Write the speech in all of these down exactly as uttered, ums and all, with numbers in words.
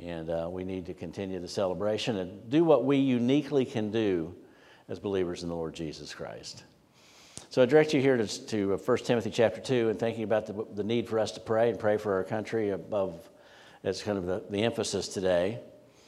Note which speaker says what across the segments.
Speaker 1: And uh, we need to continue the celebration and do what we uniquely can do as believers in the Lord Jesus Christ. So I direct you here to, to First Timothy chapter two and thinking about the, the need for us to pray and pray for our country above, as kind of the, the emphasis today.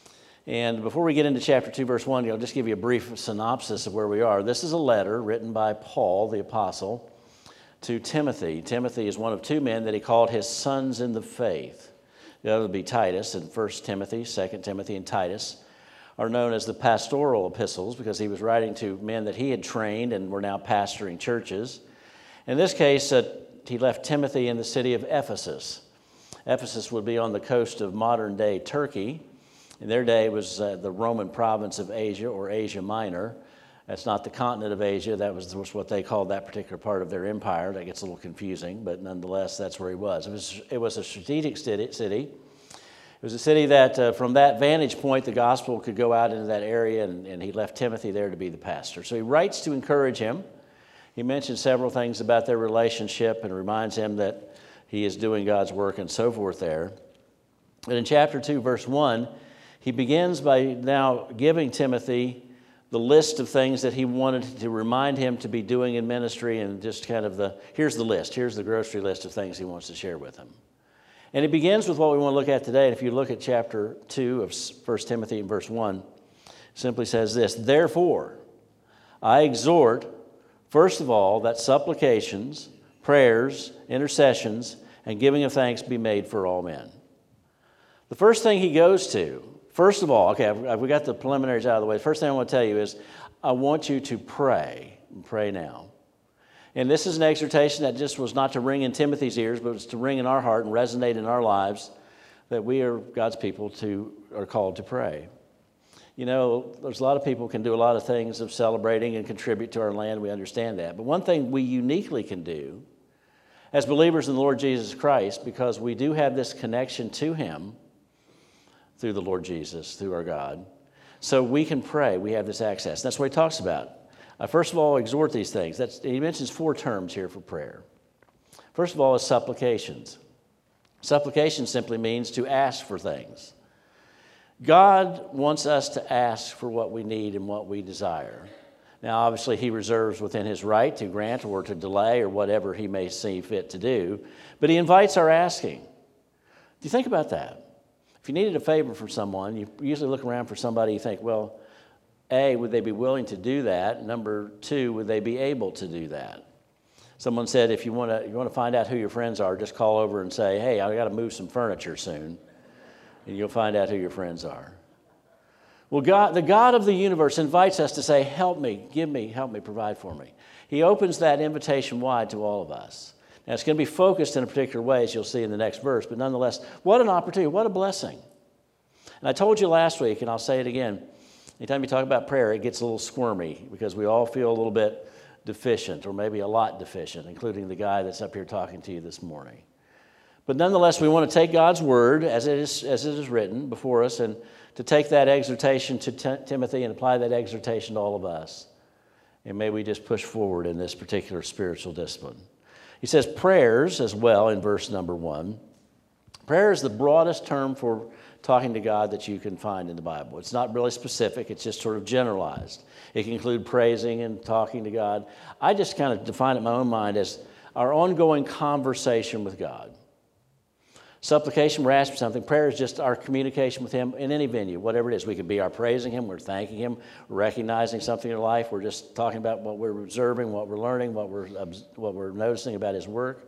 Speaker 1: And before we get into chapter two, verse one, I'll just give you a brief synopsis of where we are. This is a letter written by Paul, the apostle, to Timothy. Timothy is one of two men that he called his sons in the faith. The other would be Titus, and First Timothy, Second Timothy, and Titus are known as the pastoral epistles because he was writing to men that he had trained and were now pastoring churches. In this case, uh, he left Timothy in the city of Ephesus. Ephesus would be on the coast of modern-day Turkey. In their day, it was uh, the Roman province of Asia, or Asia Minor. That's not the continent of Asia. That was, was what they called that particular part of their empire. That gets a little confusing, but nonetheless, that's where he was. It was, it was a strategic city. It was a city that, uh, from that vantage point, the gospel could go out into that area, and, and he left Timothy there to be the pastor. So he writes to encourage him. He mentions several things about their relationship and reminds him that he is doing God's work and so forth there. And in chapter two, verse one, he begins by now giving Timothy the list of things that he wanted to remind him to be doing in ministry, and just kind of the, here's the list, here's the grocery list of things he wants to share with him. And it begins with what we want to look at today. And if you look at chapter two of First Timothy and verse one, it simply says this: Therefore, I exhort, first of all, that supplications, prayers, intercessions, and giving of thanks be made for all men. The first thing he goes to, first of all, okay, I've, we got the preliminaries out of the way. The first thing I want to tell you is I want you to pray, and pray now. And this is an exhortation that just was not to ring in Timothy's ears, but was to ring in our heart and resonate in our lives, that we are God's people to are called to pray. You know, there's a lot of people can do a lot of things of celebrating and contribute to our land. We understand that. But one thing we uniquely can do as believers in the Lord Jesus Christ, because we do have this connection to Him through the Lord Jesus, through our God, so we can pray. We have this access. That's what he talks about. Uh, first of all, exhort these things. That's, he mentions four terms here for prayer. First of all is supplications. Supplication simply means to ask for things. God wants us to ask for what we need and what we desire. Now, obviously, he reserves within his right to grant or to delay or whatever he may see fit to do, but he invites our asking. Do you think about that? If you needed a favor from someone, you usually look around for somebody you think, well, A, would they be willing to do that? Number two, would they be able to do that? Someone said, if you want to you want to find out who your friends are, just call over and say, hey, I got to move some furniture soon, and you'll find out who your friends are. Well, God, the God of the universe invites us to say, help me, give me, help me, provide for me. He opens that invitation wide to all of us. Now, it's going to be focused in a particular way, as you'll see in the next verse, but nonetheless, what an opportunity, what a blessing. And I told you last week, and I'll say it again, anytime you talk about prayer, it gets a little squirmy because we all feel a little bit deficient, or maybe a lot deficient, including the guy that's up here talking to you this morning. But nonetheless, we want to take God's word as it is, as it is written before us, and to take that exhortation to T- Timothy and apply that exhortation to all of us. And may we just push forward in this particular spiritual discipline. He says prayers as well in verse number one. Prayer is the broadest term for talking to God that you can find in the Bible. It's not really specific. It's just sort of generalized. It can include praising and talking to God. I just kind of define it in my own mind as our ongoing conversation with God. Supplication, we're asking something. Prayer is just our communication with Him in any venue, whatever it is. We could be our praising Him, we're thanking Him, we're recognizing something in life, we're just talking about what we're observing, what we're learning, what we're, what we're noticing about His work.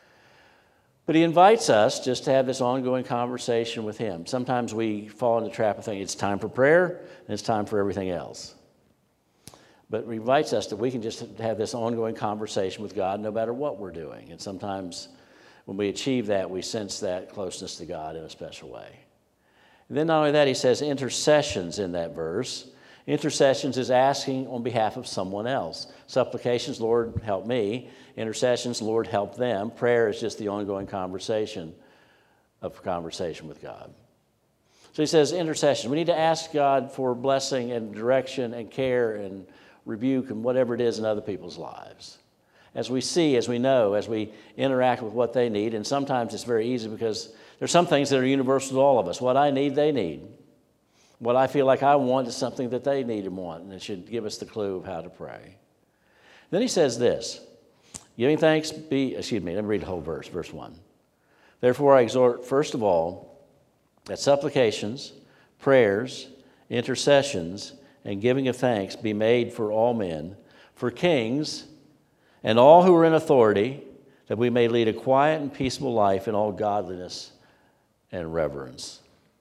Speaker 1: But He invites us just to have this ongoing conversation with Him. Sometimes we fall into the trap of thinking it's time for prayer and it's time for everything else. But He invites us that we can just have this ongoing conversation with God no matter what we're doing. And sometimes when we achieve that, we sense that closeness to God in a special way. And then not only that, He says intercessions in that verse. Intercessions is asking on behalf of someone else. Supplications, Lord, help me. Intercessions, Lord, help them. Prayer is just the ongoing conversation of conversation with God. So he says intercession. We need to ask God for blessing and direction and care and rebuke and whatever it is in other people's lives. As we see, as we know, as we interact with what they need, and sometimes it's very easy because There's some things that are universal to all of us. What I need, they need. What I feel like I want is something that they need and want, and it should give us the clue of how to pray. Then he says this, giving thanks be, excuse me, let me read the whole verse, verse one. Therefore I exhort, first of all, that supplications, prayers, intercessions, and giving of thanks be made for all men, for kings, and all who are in authority, that we may lead a quiet and peaceable life in all godliness and reverence.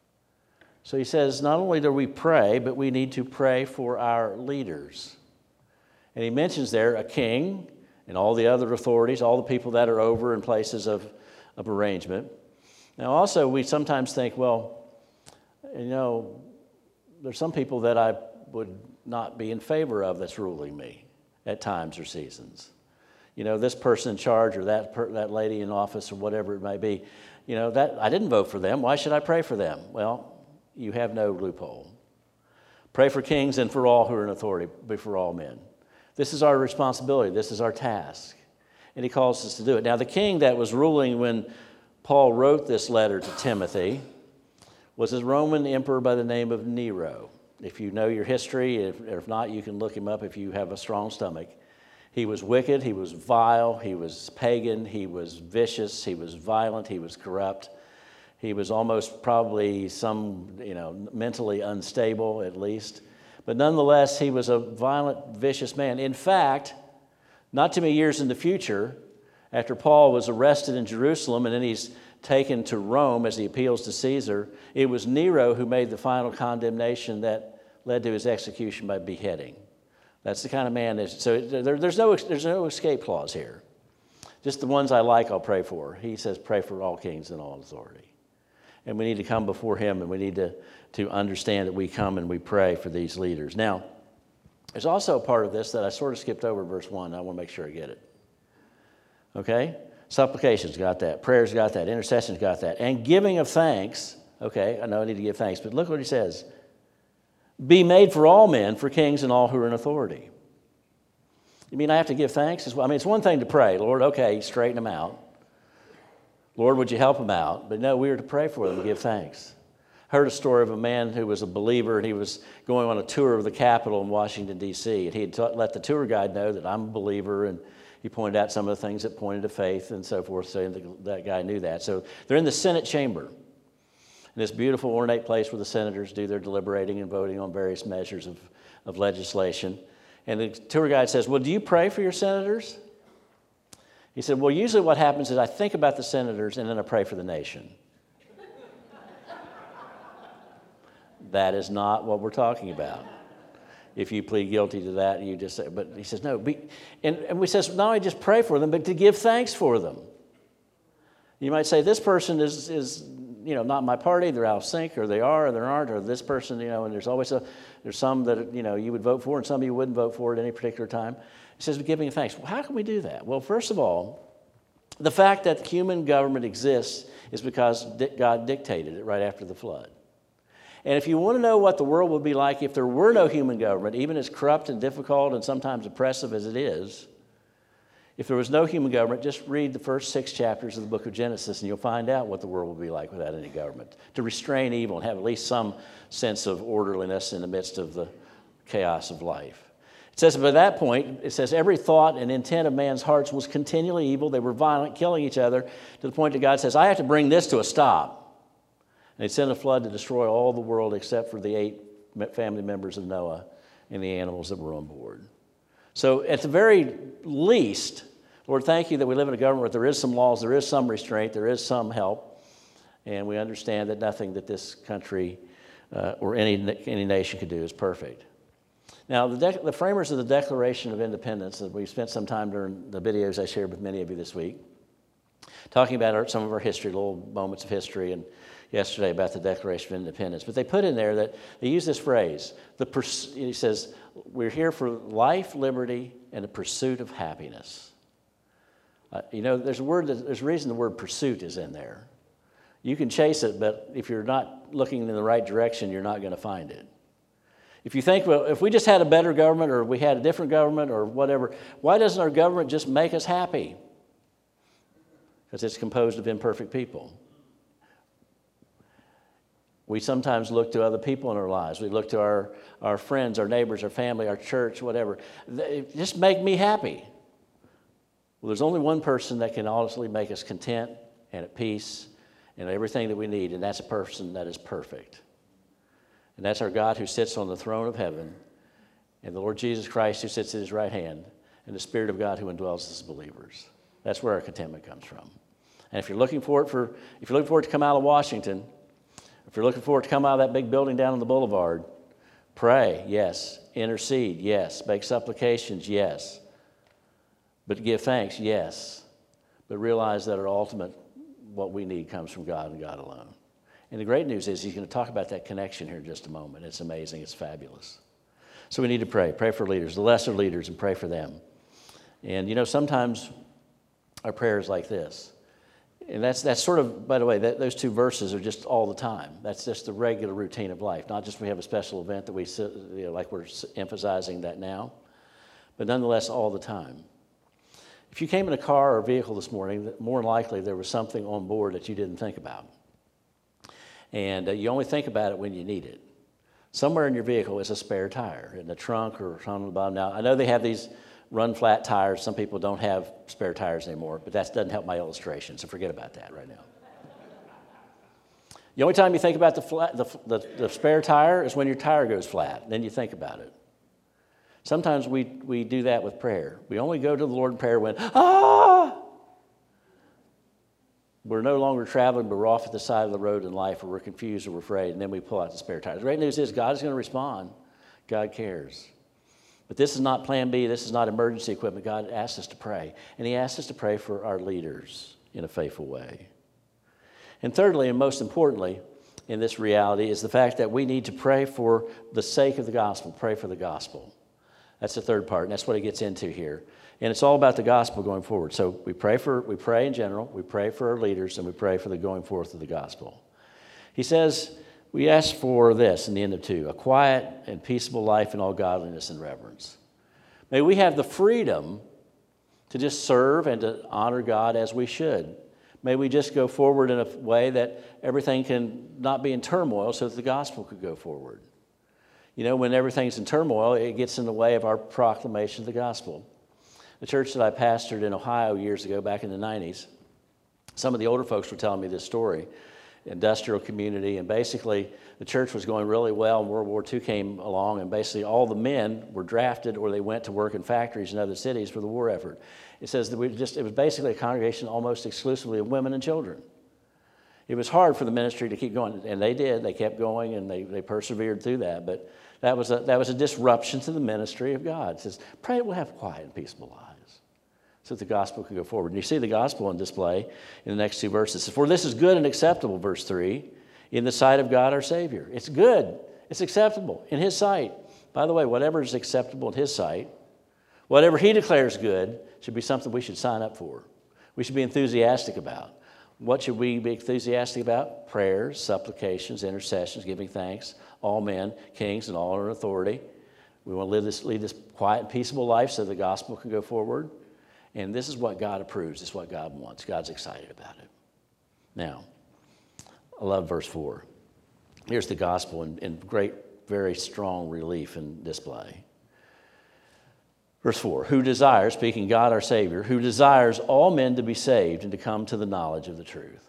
Speaker 1: So he says, not only do we pray, but we need to pray for our leaders. And he mentions there a king and all the other authorities, all the people that are over in places of, of arrangement. Now also, we sometimes think, well, you know, there's some people that I would not be in favor of that's ruling me at times or seasons. You know, this person in charge or that per, that lady in office or whatever it may be, you know, that I didn't vote for them. Why should I pray for them? Well, you have no loophole. Pray for kings and for all who are in authority, before all men. This is our responsibility. This is our task. And he calls us to do it. Now, the king that was ruling when Paul wrote this letter to Timothy was a Roman emperor by the name of Nero. If you know your history, if, if not, you can look him up if you have a strong stomach. He was wicked, he was vile, he was pagan, he was vicious, he was violent, he was corrupt. He was almost probably some, you know, mentally unstable at least. But nonetheless, he was a violent, vicious man. In fact, not too many years in the future, after Paul was arrested in Jerusalem and then he's taken to Rome as he appeals to Caesar, it was Nero who made the final condemnation that led to his execution by beheading. That's the kind of man that, so there, there's no there's no escape clause here. Just the ones I like, I'll pray for. He says, pray for all kings and all authority. And we need to come before him, and we need to, to understand that we come and we pray for these leaders. Now, there's also a part of this that I sort of skipped over, verse one. I want to make sure I get it. Okay? Supplications got that. Prayers got that. Intercessions got that. And giving of thanks. Okay, I know I need to give thanks, but look what he says. Be made for all men, for kings and all who are in authority. You mean I have to give thanks as well? I mean, it's one thing to pray. Lord, okay, straighten them out. Lord, would you help them out? But no, we are to pray for them and give thanks. I heard a story of a man who was a believer, and he was going on a tour of the Capitol in Washington, D C, and he had ta- let the tour guide know that I'm a believer, and he pointed out some of the things that pointed to faith and so forth, so that, that guy knew that. So they're in the Senate chamber, in this beautiful, ornate place where the senators do their deliberating and voting on various measures of, of legislation. And the tour guide says, well, do you pray for your senators? He said, well, usually what happens is I think about the senators and then I pray for the nation. That is not what we're talking about. If you plead guilty to that, you just say, but he says, no. Be, and, and we says, not only just pray for them, but to give thanks for them. You might say, this person is, is you know, not my party, they're out of sync, or they are, or they aren't, or this person, you know, and there's always a, there's some that, you know, you would vote for and some you wouldn't vote for at any particular time. It says giving thanks. Well, how can we do that? Well, first of all, the fact that human government exists is because God dictated it right after the flood. And if you want to know what the world would be like if there were no human government, even as corrupt and difficult and sometimes oppressive as it is, if there was no human government, just read the first six chapters of the book of Genesis and you'll find out what the world would be like without any government. To restrain evil and have at least some sense of orderliness in the midst of the chaos of life. It says by that point, it says every thought and intent of man's hearts was continually evil. They were violent, killing each other, to the point that God says, I have to bring this to a stop. And he sent a flood to destroy all the world except for the eight family members of Noah and the animals that were on board. So at the very least, Lord, thank you that we live in a government where there is some laws, there is some restraint, there is some help, and we understand that nothing that this country uh, or any, any nation could do is perfect. Now, the, de- the framers of the Declaration of Independence, that we spent some time during the videos I shared with many of you this week, talking about our, some of our history, little moments of history, and yesterday about the Declaration of Independence. But they put in there that they use this phrase, the pers- he says, we're here for life, liberty, and the pursuit of happiness. Uh, you know, there's a word, that, there's a reason the word pursuit is in there. You can chase it, but if you're not looking in the right direction, you're not going to find it. If you think, well, if we just had a better government or we had a different government or whatever, why doesn't our government just make us happy? Because it's composed of imperfect people. We sometimes look to other people in our lives. We look to our, our friends, our neighbors, our family, our church, whatever. They just make me happy. Well, there's only one person that can honestly make us content and at peace and everything that we need, and that's a person that is perfect. And that's our God who sits on the throne of heaven, and the Lord Jesus Christ who sits at his right hand, and the Spirit of God who indwells us as believers. That's where our contentment comes from. And if you're looking for it for, if you're looking for it to come out of Washington, if you're looking for it to come out of that big building down on the boulevard, pray, yes. Intercede, yes. Make supplications, yes. But give thanks, yes. But realize that our ultimate, what we need, comes from God and God alone. And the great news is he's going to talk about that connection here in just a moment. It's amazing. It's fabulous. So we need to pray. Pray for leaders, the lesser leaders, and pray for them. And, you know, sometimes our prayer is like this. And that's that's sort of, by the way, that, those two verses are just all the time. That's just the regular routine of life. Not just when we have a special event that we, you know, like we're emphasizing that now, but nonetheless all the time. If you came in a car or vehicle this morning, more than likely there was something on board that you didn't think about. And uh, you only think about it when you need it. Somewhere in your vehicle is a spare tire, in the trunk or on the bottom. Now, I know they have these run-flat tires. Some people don't have spare tires anymore, but that doesn't help my illustration, so forget about that right now. The only time you think about the, flat, the, the, the spare tire is when your tire goes flat. Then you think about it. Sometimes we, we do that with prayer. We only go to the Lord in prayer when, ah! We're no longer traveling, but we're off at the side of the road in life, or we're confused or we're afraid, and then we pull out the spare tire. The great news is God is going to respond. God cares. But this is not plan B. This is not emergency equipment. God asks us to pray. And he asks us to pray for our leaders in a faithful way. And thirdly, and most importantly, in this reality is the fact that we need to pray for the sake of the gospel. Pray for the gospel. That's the third part, and that's what he gets into here. And it's all about the gospel going forward. So we pray for, we pray in general, we pray for our leaders, and we pray for the going forth of the gospel. He says, we ask for this in the end of two, a quiet and peaceable life in all godliness and reverence. May we have the freedom to just serve and to honor God as we should. May we just go forward in a way that everything can not be in turmoil so that the gospel could go forward. You know, when everything's in turmoil, it gets in the way of our proclamation of the gospel. The church that I pastored in Ohio years ago, back in the nineties, some of the older folks were telling me this story. Industrial community, and basically the church was going really well, and World War Two came along, and basically all the men were drafted or they went to work in factories in other cities for the war effort. It says that we just, it was basically a congregation almost exclusively of women and children. It was hard for the ministry to keep going, and they did. They kept going, and they, they persevered through that, but that was, a, that was a disruption to the ministry of God. It says, pray we'll have quiet and peaceful lives, so that the gospel can go forward. And you see the gospel on display in the next two verses. For this is good and acceptable, verse three, in the sight of God our Savior. It's good. It's acceptable in his sight. By the way, whatever is acceptable in his sight, whatever he declares good, should be something we should sign up for. We should be enthusiastic about. What should we be enthusiastic about? Prayers, supplications, intercessions, giving thanks, all men, kings, and all in authority. We want to live this, lead this quiet and peaceable life so the gospel can go forward. And this is what God approves. This is what God wants. God's excited about it. Now, I love verse four. Here's the gospel in, in great, very strong relief and display. Verse four, who desires, speaking God our Savior, who desires all men to be saved and to come to the knowledge of the truth.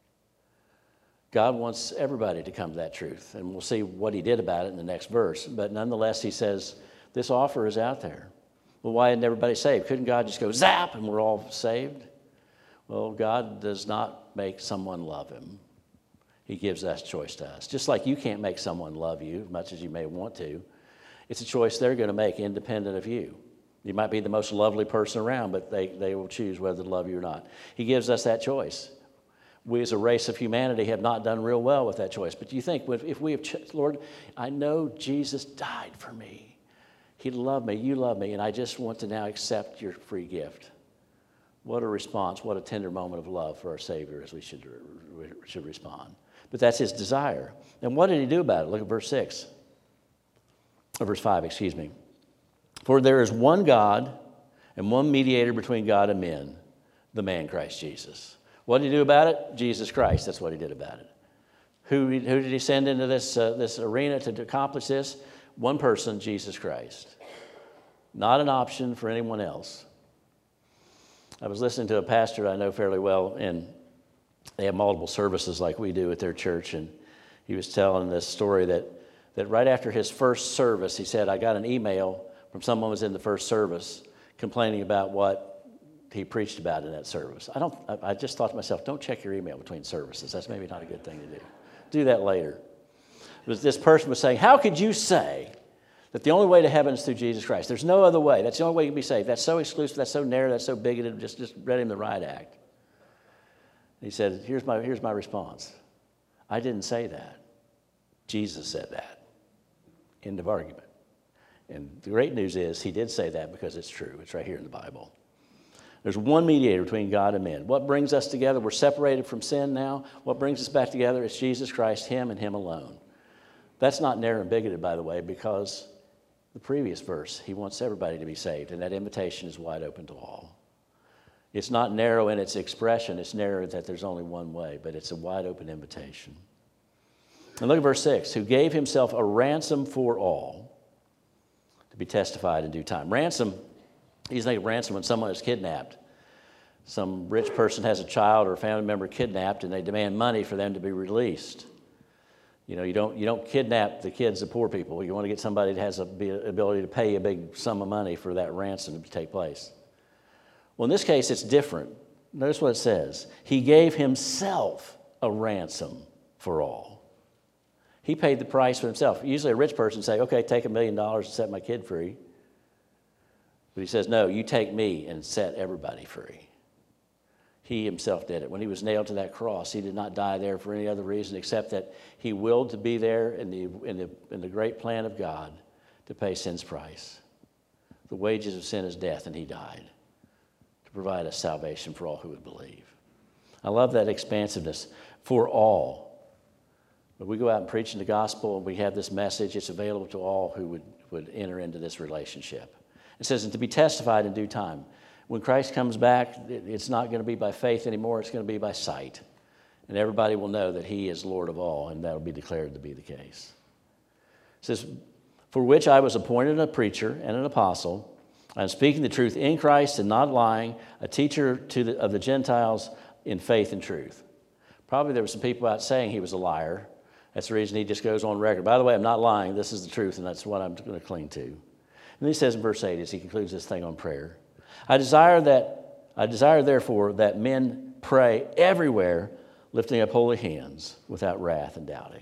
Speaker 1: God wants everybody to come to that truth, and we'll see what he did about it in the next verse. But nonetheless, he says, this offer is out there. Well, why isn't everybody saved? Couldn't God just go zap and we're all saved? Well, God does not make someone love him. He gives that choice to us. Just like you can't make someone love you as much as you may want to. It's a choice they're going to make independent of you. You might be the most lovely person around, but they, they will choose whether to love you or not. He gives us that choice. We as a race of humanity have not done real well with that choice. But do you think if we have, Lord, I know Jesus died for me. He loved me, you love me, and I just want to now accept your free gift. What a response, what a tender moment of love for our Savior as we should, should respond. But that's his desire. And what did he do about it? Look at verse six. Or verse five, excuse me. For there is one God and one mediator between God and men, the man Christ Jesus. What did he do about it? Jesus Christ, that's what he did about it. Who, who did he send into this, uh, this arena to accomplish this? One person, Jesus Christ. Not an option for anyone else. I was listening to a pastor I know fairly well, and they have multiple services like we do at their church, and he was telling this story that, that right after his first service, he said, I got an email from someone who was in the first service complaining about what he preached about in that service. I don't. I, I just thought to myself, don't check your email between services. That's maybe not a good thing to do. Do that later. It was, this person was saying, how could you say that the only way to heaven is through Jesus Christ? There's no other way. That's the only way you can be saved. That's so exclusive, that's so narrow, that's so bigoted, just, just read him the riot act. He said, here's my, here's my response. I didn't say that. Jesus said that. End of argument. And the great news is he did say that because it's true. It's right here in the Bible. There's one mediator between God and men. What brings us together? We're separated from sin now. What brings us back together is Jesus Christ, him and him alone. That's not narrow and bigoted, by the way, because the previous verse, he wants everybody to be saved, and that invitation is wide open to all. It's not narrow in its expression. It's narrow that there's only one way, but it's a wide open invitation. And look at verse six, who gave himself a ransom for all to be testified in due time. Ransom, you think ransom when someone is kidnapped. Some rich person has a child or a family member kidnapped, and they demand money for them to be released. You know, you don't you don't kidnap the kids of poor people. You want to get somebody that has the ability to pay a big sum of money for that ransom to take place. Well, in this case, it's different. Notice what it says. He gave himself a ransom for all. He paid the price for himself. Usually a rich person would say, okay, take a million dollars and set my kid free. But he says, no, you take me and set everybody free. He himself did it. When he was nailed to that cross, he did not die there for any other reason except that he willed to be there in the, in the, in the great plan of God to pay sin's price. The wages of sin is death, and he died to provide us salvation for all who would believe. I love that expansiveness, for all. When we go out and preach the gospel and we have this message, it's available to all who would, would enter into this relationship. It says, and to be testified in due time. When Christ comes back, it's not going to be by faith anymore. It's going to be by sight. And everybody will know that he is Lord of all, and that will be declared to be the case. It says, for which I was appointed a preacher and an apostle. I am speaking the truth in Christ and not lying, a teacher to the, of the Gentiles in faith and truth. Probably there were some people out saying he was a liar. That's the reason he just goes on record. By the way, I'm not lying. This is the truth, and that's what I'm going to cling to. And then he says in verse eight, as he concludes this thing on prayer, I desire that I desire therefore that men pray everywhere, lifting up holy hands without wrath and doubting.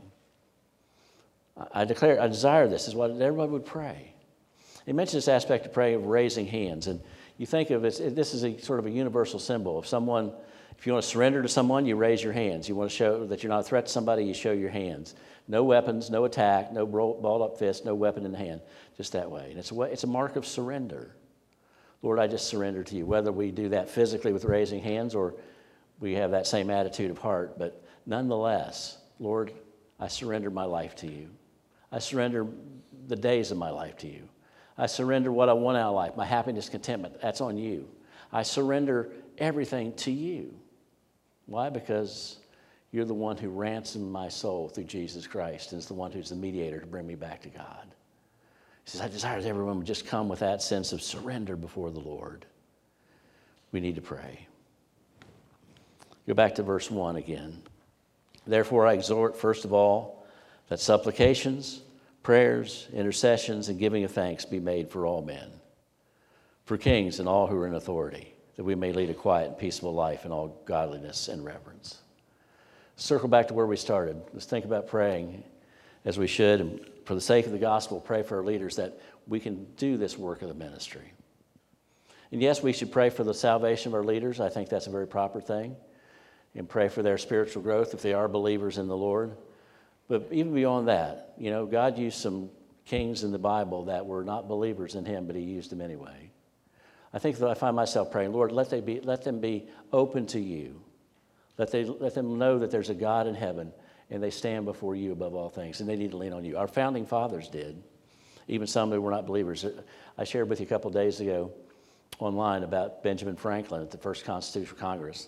Speaker 1: I declare, I desire this is what everybody would pray. He mentions this aspect of praying of raising hands, and you think of it, this is a sort of a universal symbol. If someone, if you want to surrender to someone, you raise your hands. You want to show that you're not a threat to somebody, you show your hands. No weapons, no attack, no balled up fist, no weapon in the hand, just that way. And it's a way, it's a mark of surrender. Lord, I just surrender to you. Whether we do that physically with raising hands or we have that same attitude of heart, but nonetheless, Lord, I surrender my life to you. I surrender the days of my life to you. I surrender what I want out of life, my happiness, contentment. That's on you. I surrender everything to you. Why? Because you're the one who ransomed my soul through Jesus Christ and is the one who's the mediator to bring me back to God. He says, I desire that everyone would just come with that sense of surrender before the Lord. We need to pray. Go back to verse one again. Therefore I exhort, first of all, that supplications, prayers, intercessions, and giving of thanks be made for all men, for kings and all who are in authority, that we may lead a quiet and peaceful life in all godliness and reverence. Circle back to where we started. Let's think about praying as we should, and for the sake of the gospel, pray for our leaders that we can do this work of the ministry. And yes, we should pray for the salvation of our leaders. I think that's a very proper thing. And pray for their spiritual growth if they are believers in the Lord. But even beyond that, you know, God used some kings in the Bible that were not believers in him, but he used them anyway. I think that I find myself praying, Lord, let, they be, let them be open to you. Let, they, let them know that there's a God in heaven and they stand before you above all things, and they need to lean on you. Our founding fathers did, even some who were not believers. I shared with you a couple of days ago online about Benjamin Franklin at the first Constitutional Congress.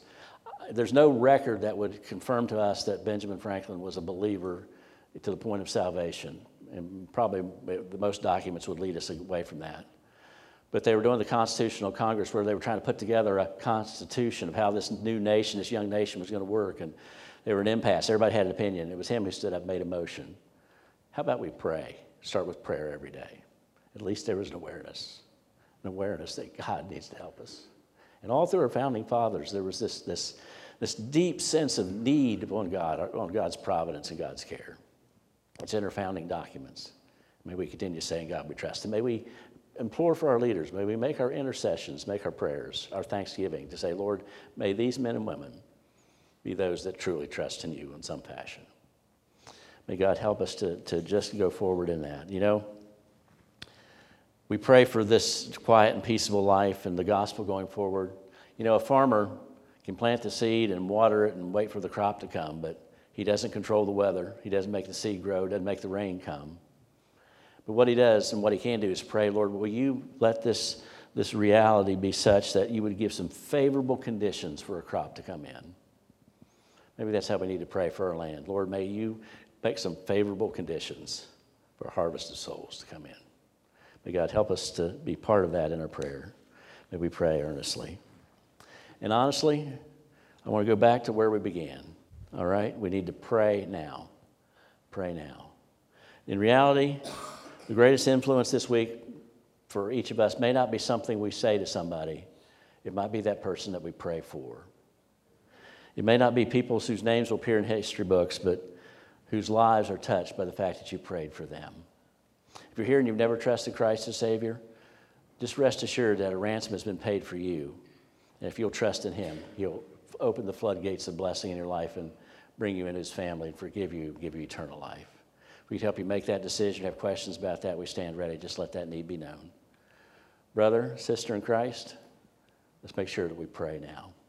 Speaker 1: there's no record that would confirm to us that Benjamin Franklin was a believer to the point of salvation. And probably the most documents would lead us away from that. But they were doing the Constitutional Congress where they were trying to put together a constitution of how this new nation, this young nation was going to work. And they were in impasse. Everybody had an opinion. It was him who stood up and made a motion. How about we pray? Start with prayer every day. At least there was an awareness, an awareness that God needs to help us. And all through our founding fathers, there was this, this, this deep sense of need upon God, on God's providence and God's care. It's in our founding documents. May we continue saying, God, we trust. And may we implore for our leaders. May we make our intercessions, make our prayers, our thanksgiving to say, Lord, may these men and women be those that truly trust in you in some fashion. May God help us to, to just go forward in that. You know, we pray for this quiet and peaceable life and the gospel going forward. You know, a farmer can plant the seed and water it and wait for the crop to come, but he doesn't control the weather. He doesn't make the seed grow, doesn't make the rain come. But what he does and what he can do is pray, Lord, will you let this, this reality be such that you would give some favorable conditions for a crop to come in. Maybe that's how we need to pray for our land. Lord, may you make some favorable conditions for a harvest of souls to come in. May God help us to be part of that in our prayer. May we pray earnestly. And honestly, I want to go back to where we began. All right? We need to pray now. Pray now. In reality, the greatest influence this week for each of us may not be something we say to somebody. It might be that person that we pray for. It may not be people whose names will appear in history books, but whose lives are touched by the fact that you prayed for them. If you're here and you've never trusted Christ as Savior, just rest assured that a ransom has been paid for you. And if you'll trust in Him, He'll open the floodgates of blessing in your life and bring you into His family and forgive you, give you eternal life. If we could help you make that decision, have questions about that, we stand ready. Just let that need be known. Brother, sister in Christ, let's make sure that we pray now.